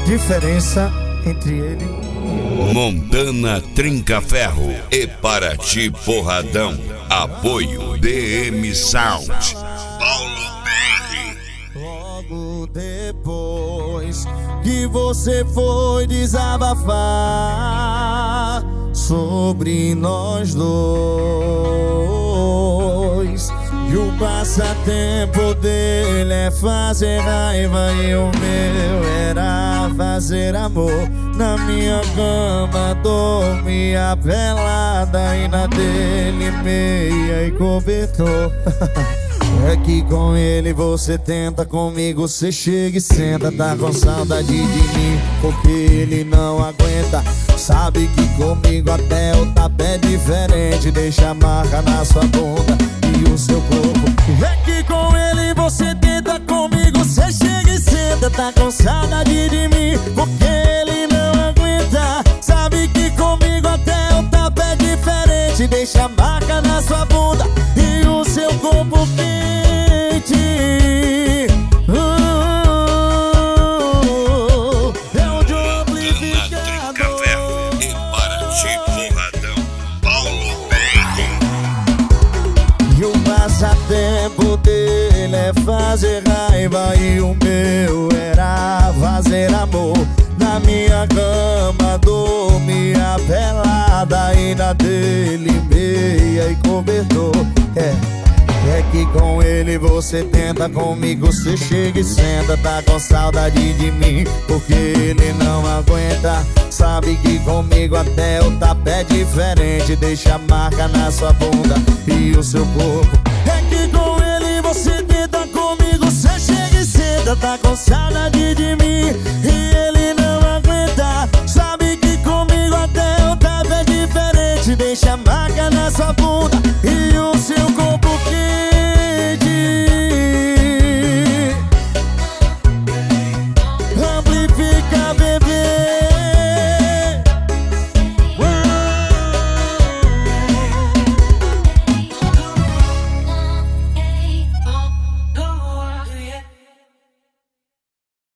diferença entre ele. Montana Trinca-Ferro e Paraty Porradão. Apoio DM Sound. Paulo BR. Logo depois que você foi desabafar sobre nós dois, e o passatempo dele é fazer raiva e o meu era fazer amor. Na minha cama dormia pelada e na dele meia e cobertor. É que com ele você tenta, comigo você chega e senta. Tá com saudade de mim porque ele não aguenta. Sabe que comigo até o tapa é diferente. Deixa a marca na sua bunda e o seu corpo. É que com ele você tenta, comigo você chega e senta. Tá com saudade de mim porque ele não aguenta. Sabe que comigo até o tapa é diferente. Deixa a marca na sua bunda e o seu corpo quente. É o Amplificador e Paraty Porradão. Paulo BR. E o passatempo dele é fazer raiva e o meu era fazer amor. Na minha cama dormia pelada e na dele meia e cobertor. É que com ele você tenta, comigo você chega e senta. Tá com saudade de mim porque ele não aguenta. Sabe que comigo até o tapa é diferente. Deixa a marca na sua bunda e o seu corpo. É que com ele você tenta, comigo você chega e senta. Tá com saudade de mim